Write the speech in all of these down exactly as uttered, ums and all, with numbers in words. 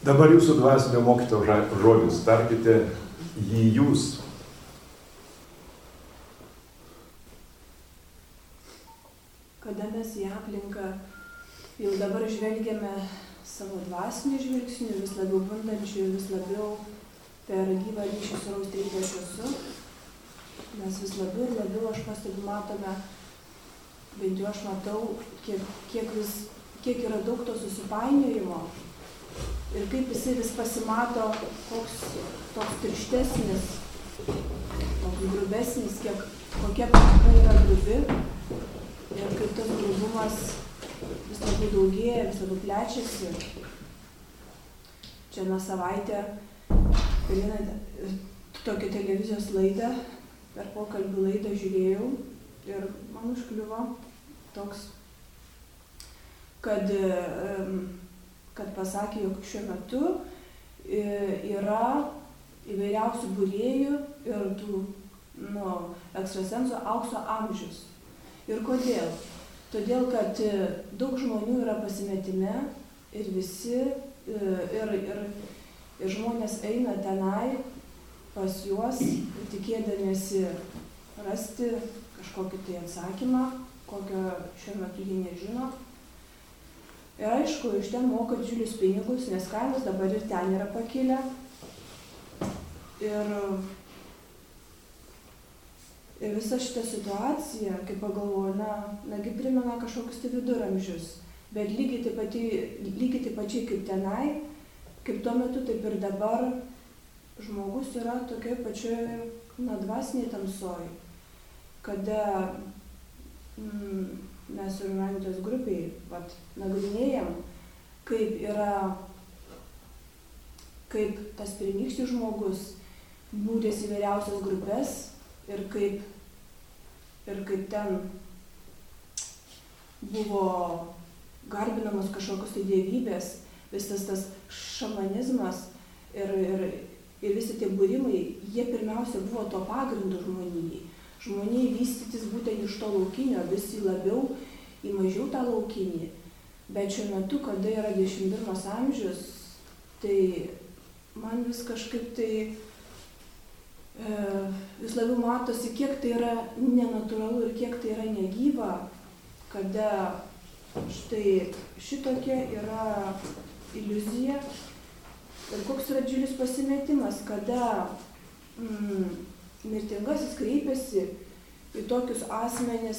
Dabar jūsų dvasinio mokytojo žodis, tarkite jį jūs. Kada mes į aplinką jau dabar žvelgiame savo dvasinių žvilgsnių, vis labiau bundančių, vis labiau per gyvą ryšį su Austryte šviesu, mes vis labiau ir labiau, aš pastebiu, matome, bent jau aš matau, kiek, kiek, vis, kiek yra daug to susipainiojimo ir kaip jisai vis pasimato koks toks tirštesnis, toks grubesnis, kiek, kokia aplinka yra grubi ir kaip tas grubumas vis labiau daugėja, vis labiau plečiasi. Čia nuo savaitę per vieną tokią televizijos laidą, per pokalbių laidą žiūrėjau ir man užkliuvo toks, kad, kad pasakė, jog šiuo metu yra įvairiausių būrėjų ir tų nu, ekstrasensų aukso amžius. Ir kodėl? Todėl, kad daug žmonių yra pasimetime ir visi, ir, ir, ir žmonės eina tenai pas juos, tikėdamiesi rasti kažkokį tai atsakymą, kokio šiuo metu jie nežino. Ir aišku, iš ten moka didžiulius pinigus, nes kainos dabar ir ten yra pakilę. Ir, ir visa šita situacija, kaip pagalvoju, na, nagi primena kažkokius tai viduramžius, bet lygiai taip, pati, lygiai taip pačiai kaip tenai, kaip tuo metu, taip ir dabar žmogus yra tokioj pačioj, na, dvasiniai tamsoj, kada mm, mes ir Rantos grupiai vat, nagrinėjam, kaip yra, kaip tas pirmykštis žmogus būrės įvairiausias grupės ir kaip, ir kaip ten buvo garbinamos kažkokios tai dievybės, visas tas šamanizmas ir, ir, ir visi tie būrimai, jie pirmiausia buvo to pagrindu žmonijai. Žmonijai vystytis būtent iš to laukinio, visi labiau į mažiau tą laukinį. Bet šiuo metu, kada yra dvidešimt pirmas amžius, tai man vis kažkaip tai e, vis labiau matosi, kiek tai yra nenatūralu ir kiek tai yra negyva, kada štai šitokia yra iliuzija ir koks yra didžiulis pasimetimas, kada mm, mirtingasis kreipiasi į tokius asmenis,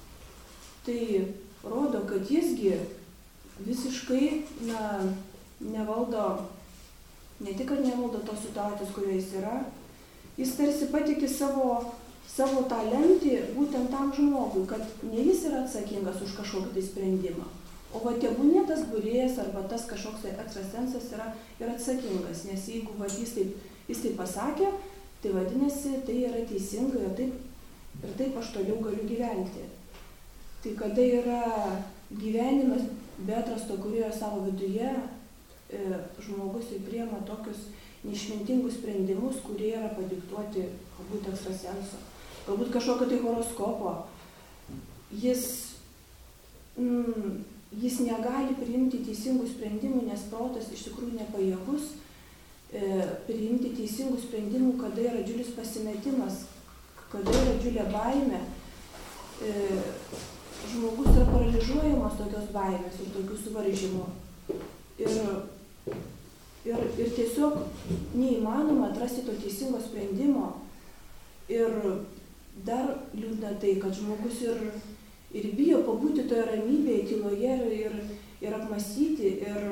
tai rodo, kad jisgi visiškai na, nevaldo, ne tik, kad nevaldo tos situacijos, kurioje jis yra, jis tarsi patiki savo, savo talentį būtent tam žmogui, kad ne jis yra atsakingas už kažkokį tai sprendimą, o va tebūnė tas būrėjas arba tas kažkoks ekstrasensas yra, yra atsakingas, nes jeigu va, jis, taip, jis taip pasakė, tai vadinasi, tai yra teisinga ir taip, ir taip aš toliau galiu gyventi. Tai kada yra gyvenimas be atrasto kūrėjo savo viduje, e, žmogus ir priema tokius neišmintingus sprendimus, kurie yra padiktuoti galbūt ekstrasenso, galbūt kažkokio tai horoskopo. Jis, mm, jis negali priimti teisingų sprendimų, nes protas iš tikrųjų nepajėgus priimti teisingų sprendimų, kada yra didžiulis pasimetimas, kada yra didžiulė baimė. E, žmogus yra paralyžiuojamas tokios baimės ir tokių suvaržymų. Ir, ir, ir tiesiog neįmanoma atrasti to teisingo sprendimo. Ir dar liūdna tai, kad žmogus ir, ir bijo pabūti toje ramybėje, tyloje ir, ir, ir apmąstyti. Ir,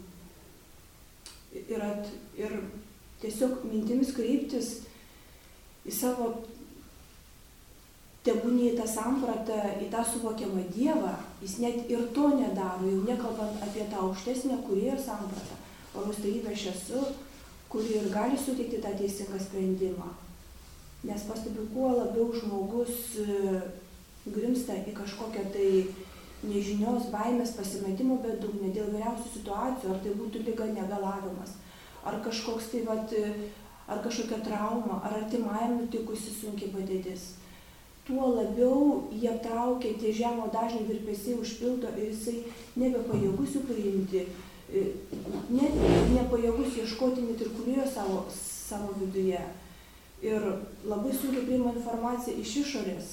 Ir, at, ir tiesiog mintimis kreiptis į savo tebūnį į tą sampratą, į tą suvokiamą Dievą, jis net ir to nedaro, jau nekalbant apie tą aukštesnę kūrėjo sampratą, o nustatybę aš esu, kuri ir gali suteikti tą teisingą sprendimą. Nes pastebiu, kuo labiau žmogus grimsta į kažkokią tai nežinios, baimės, pasimetimo bedugnė dėl vairiausių situacijų, ar tai būtų liga, negalavimas, ar kažkoks tai, vat, ar kažkokia trauma, ar artimajam nutikusi sunkiai padėtis. Tuo labiau jie traukia, tie žemo dažniai virpesiai užpildo ir jisai nebepajėgus jų priimti, net nepajėgus ieškoti net ir kūrėjo savo, savo viduje. Ir labai sunkiai priima informaciją iš išorės,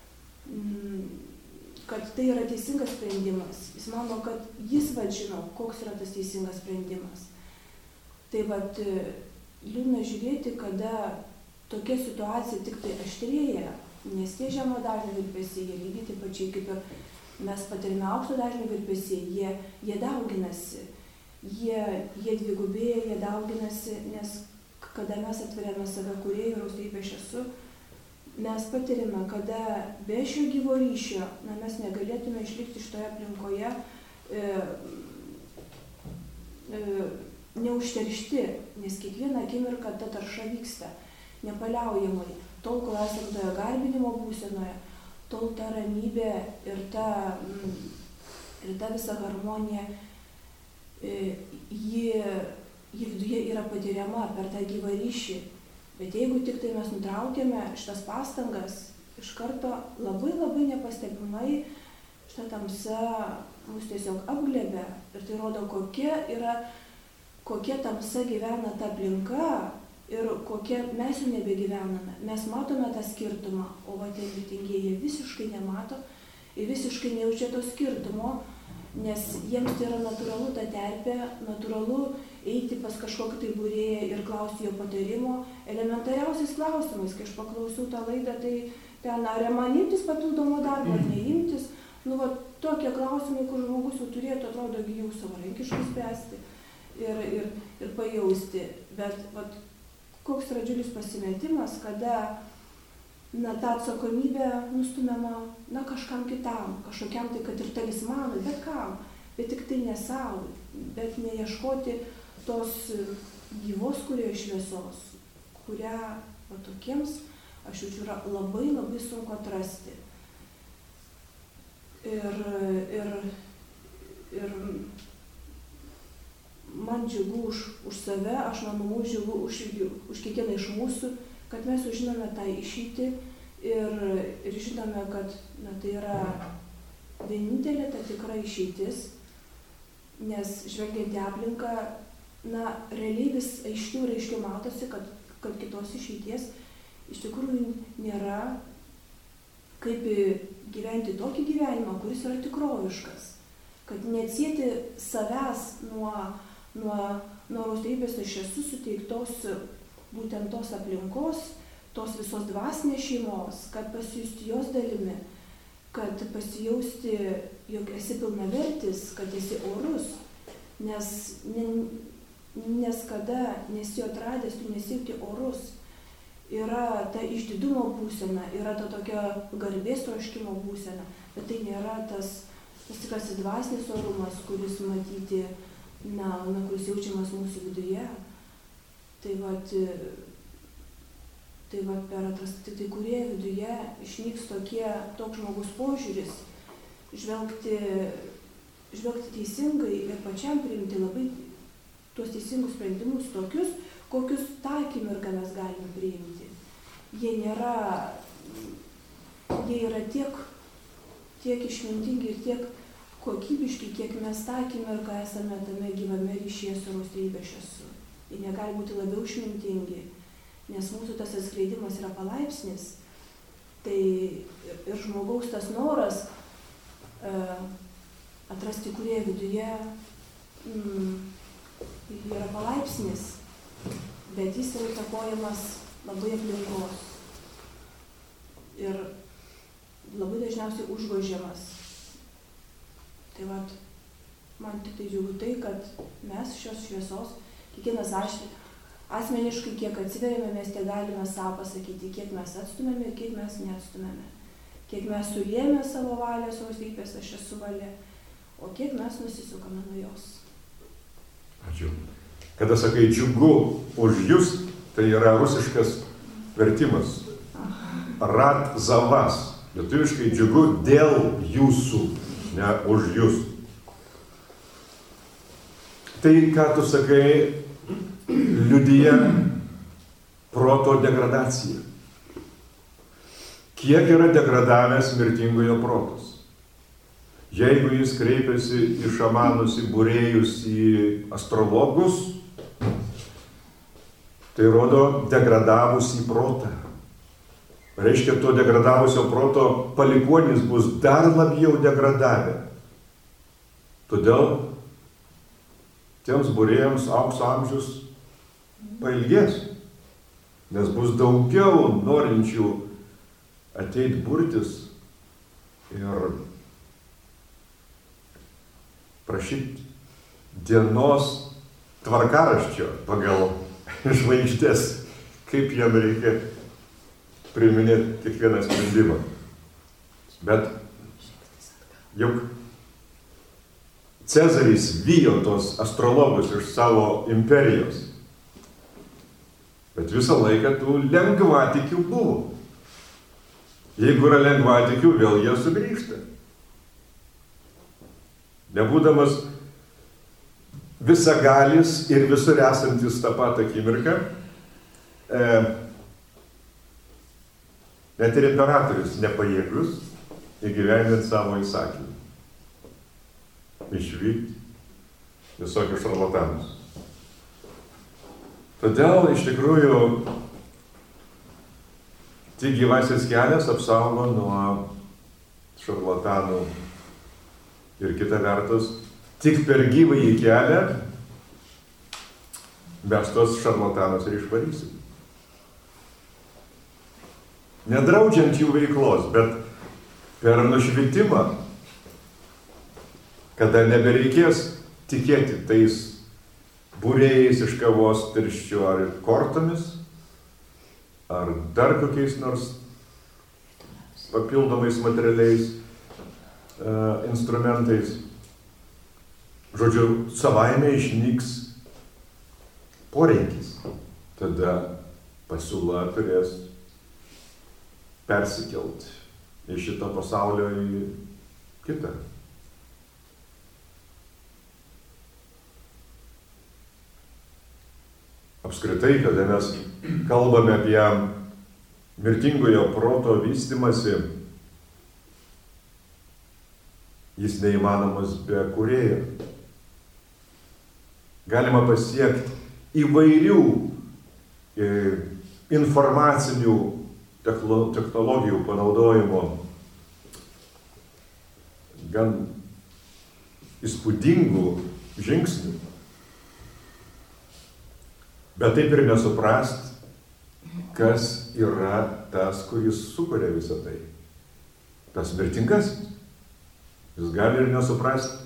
kad tai yra teisingas sprendimas. Jis mano, kad jis vad žino, koks yra tas teisingas sprendimas. Tai vat liūdna žiūrėti, kada tokia situacija tik tai aštrėja, nes tie žemo dažnio virpesiai, jie lygiai taip pačiai kaip ir mes patirime aukšto dažnio virpesiai, jie, jie dauginasi, jie, jie dvigubėja, jie dauginasi, nes kada mes atveriame save kūrėjų ir Austėjai aš esu, mes patirime, kada be šio gyvo ryšio, na, mes negalėtume išlikti šitoje aplinkoje e, e, neužteršti, nes kiekvieną akimirką ta tarša vyksta nepaliaujamai. Tol, kol esame toje garbinimo būsenoje, tol ta ramybė ir ta, ir ta visa harmonija, e, ji, ji viduje yra patiriama per tą gyvą ryšį. Bet jeigu tik tai mes nutraukėme šitas pastangas, iš karto labai labai nepastebimai šitą tamsą mus tiesiog apglėbia. Ir tai rodo, kokia yra, kokia tamsa gyvena ta aplinka ir kokie mes jau nebegyvename. Mes matome tą skirtumą, o va tie mirtingieji visiškai nemato ir visiškai nejaučia to skirtumo, nes jiems tai yra natūralu ta terpė, natūralu eiti pas kažkokį tai būrėją ir klausti jo patarimo elementariausiais klausimais. Kai aš paklausiau tą laidą, tai ten ar man imtis papildomo darbo, ar neimtis. Nu, va, tokie klausimai, kur žmogus jau turėtų, atrodo, jau savarankiškai spręsti ir, ir, ir pajausti. Bet va, koks yra didžiulis pasimetimas, kada na, ta atsakomybė nustumiama na, kažkam kitam, kažkokiam tai, kad ir talismanui, bet kam, bet tik tai ne savo, bet neieškoti tos gyvos kūrėjo šviesos, kurią va, tokiems, aš jaučiu, yra labai labai sunku atrasti. Ir, ir, ir man džiugu už, už save, aš manau džiugu už, už kiekvieną iš mūsų, kad mes žinome tą išeitį ir, ir žinome, kad na, tai yra vienintelė ta tikra išeitis, nes žvelgiant į aplinką, na, realiai vis aiškiau ir aiškiau matosi, kad, kad kitos išeities iš tikrųjų nėra, kaip gyventi tokį gyvenimą, kuris yra tikroviškas, kad neatsieti savęs nuo, nuo, nuo Austėjybės aš esu suteiktos būtent tos aplinkos, tos visos dvasinės šeimos, kad pasijusti jos dalimi, kad pasijausti, jog esi pilnavertis, kad esi orus, nes, ne, nes kada nesi atradęs, tu nesijauti orus. Yra ta išdidumo būsena, yra ta tokia garbės troškimo būsena, bet tai nėra tas, tas tikras dvasinis orumas, kuris matyti, na, na, kuris jaučiamas mūsų viduje. Tai vat, tai vat per atrasti tai kurie viduje išnyks tokie, toks žmogus požiūris, žvelgti, žvelgti teisingai ir pačiam priimti labai tuos teisingus sprendimus tokius, kokius tą akimirką mes galime priimti. Jie nėra, jie yra tiek, tiek išmintingi ir tiek kokybiški, kiek mes tą akimirką esame tame gyvame ryšyje su Austėja aš esu. Jie negali būti labiau išmintingi, nes mūsų tas atskleidimas yra palaipsnis. Tai ir žmogaus tas noras uh, atrasti kurie viduje mm, yra palaipsnis. Bet jis yra įtakojamas labai aplinkos ir labai dažniausiai užgožiamas. Tai vat, man tik tai džiugu tai, kad mes šios šviesos, kiekvienas asmeniškai, kiek atsiveriame, mes tiek galime savo pasakyti, kiek mes atstumėme ir kiek mes neatstumėme. Kiek mes suliejame savo valią, savo Austėjybės aš esu valia, o kiek mes nusisukame nuo jos. Ačiū. Kada sakai džiugu už jūs, tai yra rusiškas vertimas. Rad za vas. Lietuviškai džiugu dėl jūsų, ne už jūs. Tai, ką tu sakai, liudija proto degradaciją. Kiek yra degradavęs mirtingojo protas? Jeigu jis kreipiasi į šamanus, į būrėjus, į astrologus, tai rodo degradavusį protą. Reiškia, to degradavusio proto palikuonys bus dar labiau degradavę. Todėl tiems būrėjams aukso amžius pailgės, nes bus daugiau norinčių ateit burtis ir prašyti dienos tvarkaraščio pagal žvaigždės, kaip jam reikia priiminėti kiekvieną sprendimą. Bet juk Cezaris vijo tos astrologus iš savo imperijos. Bet visą laiką tų lengvatikių buvo. Jeigu yra lengvatikių, vėl jie sugrįžta. Nebūdamas visagalis ir visur esantis tą patą akimirką, e, net ir imperatorius nepajėgus įgyvendinti savo įsakymą. Išvykti visokius šarlatanus. Todėl iš tikrųjų tik gyvasis kelias apsaugo nuo šarlatanų ir kita vertus, tik per gyvąjį kelią mes tos šarlatanus ir išvarysim. Nedraudžiant jų veiklos, bet per nušvitimą, kada nebereikės tikėti tais būrėjais iš kavos tirščių ar kortomis, ar dar kokiais nors papildomais materialiais e, instrumentais. Žodžiu, savaime išnyks poreikis. Tada pasiūla turės persikelt iš šito pasaulio į kitą. Apskritai, kada mes kalbame apie mirtingojo proto vystymąsi, jis neįmanomas be kūrėjo. Galima pasiekti įvairių e, informacinių technologijų panaudojimo gan įspūdingų žingsnių. Bet taip ir nesuprast, kas yra tas, kuris sukuria visą tai. Tas mirtingasis. Jis gali ir nesuprast.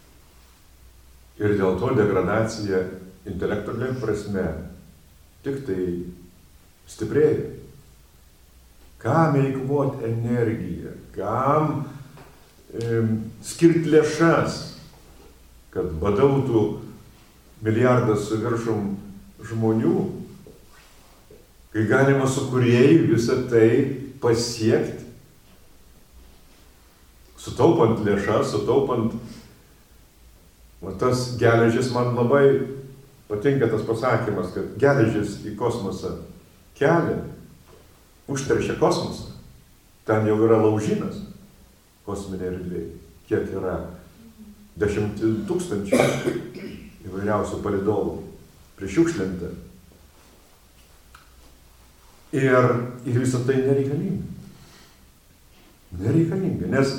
Ir dėl to degradacija intelektualia prasme tik tai stiprėja. Kam eikvot energiją, kam e, skirti lėšas, kad badautų milijardas su viršum žmonių, kai galima su kūrėjų visą tai pasiekti, sutaupant lėšas, sutaupant, va, tas geležis, man labai patinka tas pasakymas, kad geležis į kosmosą kelia, užteršia kosmosą, ten jau yra laužynas kosminė erdvė, kiek yra dešimtį tūkstančių įvairiausių palydovų prišiukšlinta. Ir, ir visą tai nereikalinga. Nereikalinga, nes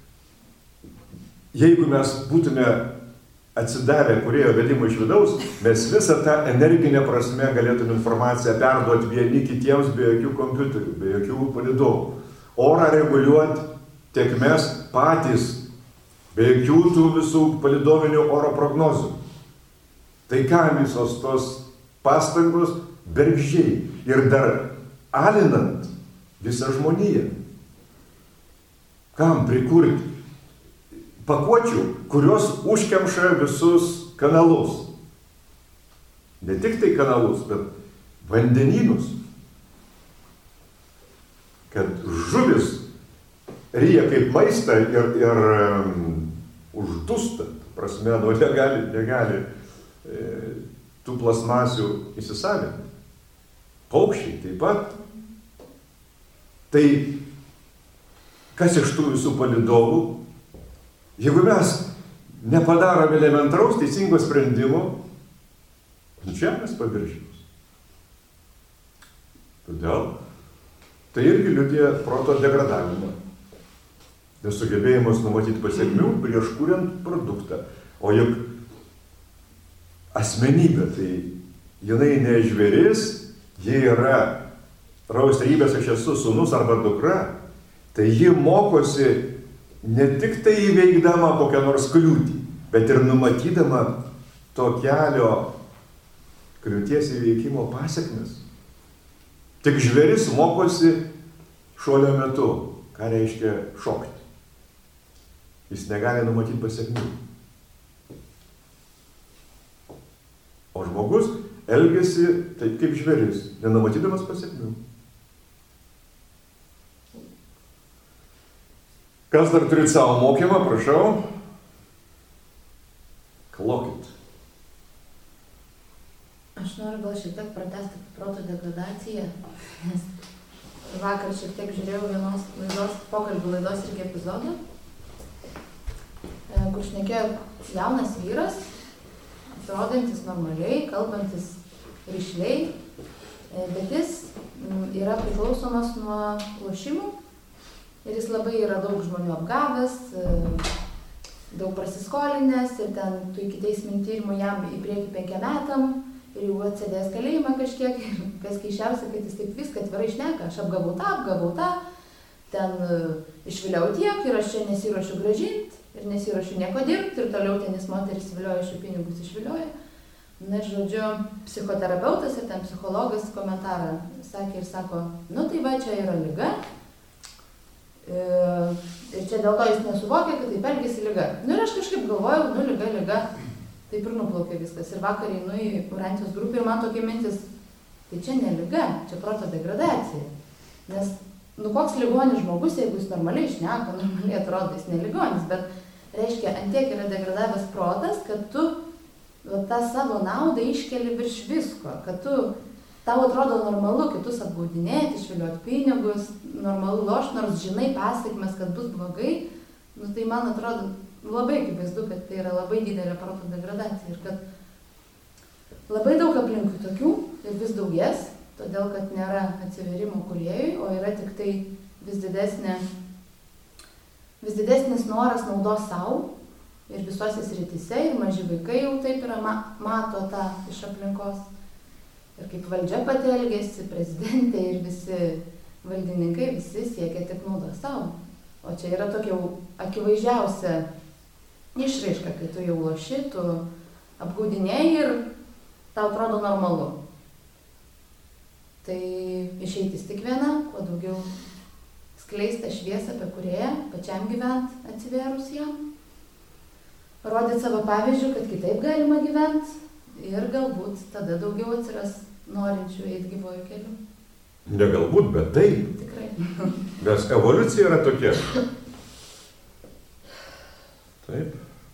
jeigu mes būtume atsidavę kūrėjo vedimo iš vidaus, mes visą tą energinę prasme galėtume informaciją perduoti vieni kitiems be jokių kompiuterių, be jokių palydovų. Orą reguliuoti tiek mes patys, be jokių tų visų palydovinių oro prognozių. Tai kam visos tos pastangos bergždžiai ir dar alinant visą žmoniją? Kam prikurti pakuočių, kurios užkemša visus kanalus? Ne tik tai kanalus, bet vandenynus. Kad žuvis ryja kaip maistą ir, ir um, uždūsta, prasme, nu, negali, negali tų plasmasių įsisavinti. Paukščiai taip pat. Tai kas iš tų visų palydovų Jeigu mes nepadarome elementaraus teisingo sprendimo, čia mes paviršius. Todėl tai irgi liudija proto degradavimą. Nesugebėjimas numatyti pasiekmių prieš kuriant produktą. O juk asmenybė, tai jinai ne žvėris, ji yra raustarybės aš esu sūnus arba dukra, tai ji mokosi ne tik tai įveikdama kokią nors kliūtį, bet ir numatydama to kelio kliūties įveikimo pasiekmes. Tik žvėris mokosi šuolio metu, ką reiškia šokti. Jis negali numatyti pasiekmių. O žmogus elgiasi taip kaip žvėris, nenumatydamas pasiekmių. Kas dar turit savo mokymą, prašau? Klokit. Aš noriu gal šiek tiek pratęsti proto degradaciją, nes vakar šiek tiek žiūrėjau vienos laidos, pokalbių laidos irgi epizodą, kur šnekėjo jaunas vyras, atrodantis normaliai, kalbantis rišliai, bet jis yra priklausomas nuo lošimų ir jis labai yra daug žmonių apgavęs, daug prasiskolinęs ir ten tų ikiteisminių tyrimų jam į priekį penkiem metam ir jau atsėdės kalėjimą kažkiek ir kas keisčiausia, kad jis taip viską atvirai šneka, aš apgavau tą, apgavau tą, ten išviliau tiek ir aš čia nesiruošiu grąžinti. Ir nesiruošiu nieko dirbti, ir toliau tenis moteris vilioja, šių pinigus išvilioja. Na, žodžiu, psichoterapeutas ir ten psichologas komentarą sakė ir sako, nu tai va, čia yra liga. Ir čia dėl to jis nesuvokia, kad taip elgėsi liga. Nu ir aš kažkaip galvojau, nu liga, liga. Taip ir nuplaukė viskas. Ir vakar einu į Urantijos grupę ir man tokia mintis, tai čia ne liga, čia proto degradacija. Nes, nu koks ligonis žmogus, jeigu jis normaliai šneka, normaliai atrodo, jis ne ligonis, bet reiškia, antiek yra degradavęs protas, kad tu va, tą savo naudą iškeli virš visko, kad tu, tau atrodo normalu kitus apgaudinėti, išviliuoti pinigus, normalu lošti, nors žinai pasiekmes, kad bus blogai, nu, tai man atrodo labai akivaizdu, kad tai yra labai didelė proto degradacija ir kad labai daug aplinkui tokių ir vis daugės, todėl kad nėra atsiverimo kūrėjui, o yra tik tai vis didesnė vis didesnis noras naudos savo ir visose srityse, ir maži vaikai jau taip yra, ma, mato tą iš aplinkos. Ir kaip valdžia pati elgėsi, prezidentė ir visi valdininkai, visi siekia tik naudos savo. O čia yra tokia jau akivaizdžiausia išraiška, kai tu jau loši, tu apgaudinėjai ir tau atrodo normalu. Tai išeitis tik viena, kuo daugiau skleista šviesą apie kūrėją, pačiam gyvent atsivėrus jam, rodyti savo pavyzdžių, kad kitaip galima gyventi ir galbūt tada daugiau atsiras norinčių eiti gyvojų keliu. Ne galbūt, bet taip. Tikrai. Nes evoliucija yra tokia. Taip.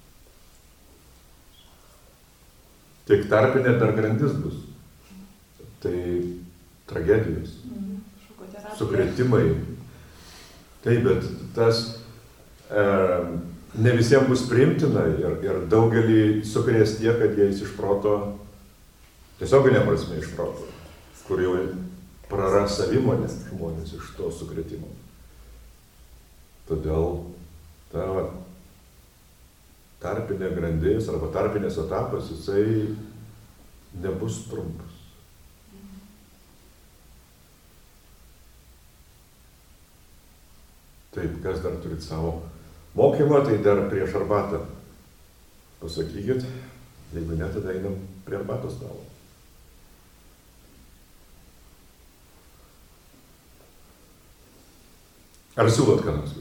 Tik tarpinė dar grandis bus. Tai tragedijos, mhm. sukrėtimai. Taip, bet tas e, ne visiems bus priimtina ir, ir daugelį sukrės tiek, kad jie iš proto, tiesioginė prasme iš proto, kur jau praras savimonę žmonės iš to sukrėtimo. Todėl ta tarpinė grandis arba tarpinės etapas, jisai nebus trumpas. Taip, kas dar turit savo mokymą, tai dar prieš arbatą pasakykit, jeigu ne, tada einam prie arbatos stalo. Ar siūlot ką nors?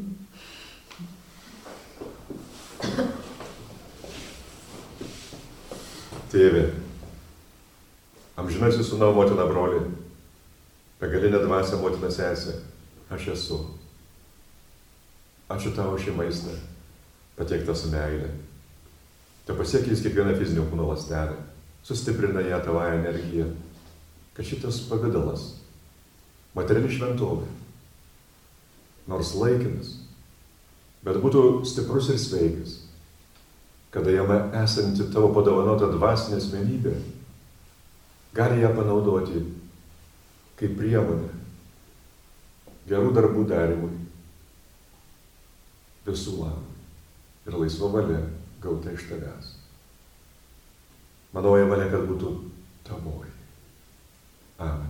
Tėve, amžinasis sūnau, motina, broli, begalinė dvasia, motina, sesė, aš esu. Ačiū tavo šį maistą, patiektą su meilė. Te pasiekia jis kiekvieną fizinio kūno ląstelę, sustiprina ją tavąją energiją, kad šitas pavidalas, materiali šventovė, nors laikinas, bet būtų stiprus ir sveikas, kada jame esanti tavo padovanota dvasinė asmenybė gali ją panaudoti kaip priemonę gerų darbų darimui, visų labui ir laisva valia gauta iš tavęs. Manoji valia, kad būtų tavoji. Amen.